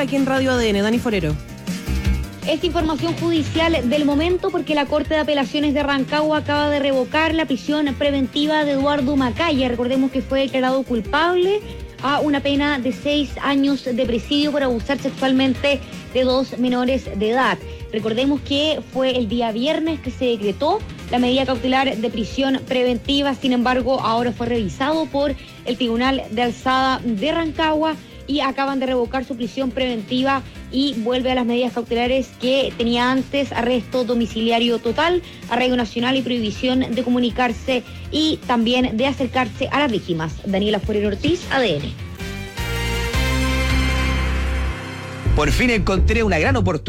judicial aquí en Radio ADN. Dani Forero. Esta información judicial del momento porque la Corte de Apelaciones de Rancagua acaba de revocar la prisión preventiva de Eduardo Macaya. Recordemos que fue declarado culpable a una pena de 6 años de presidio por abusar sexualmente de 2 menores de edad. Recordemos que fue el día viernes que se decretó la medida cautelar de prisión preventiva, sin embargo, ahora fue revisado por el Tribunal de Alzada de Rancagua y acaban de revocar su prisión preventiva y vuelve a las medidas cautelares que tenía antes: arresto domiciliario total, arraigo nacional y prohibición de comunicarse y también de acercarse a las víctimas. Daniela Forero Ortiz, ADN. Por fin encontré una gran oportunidad.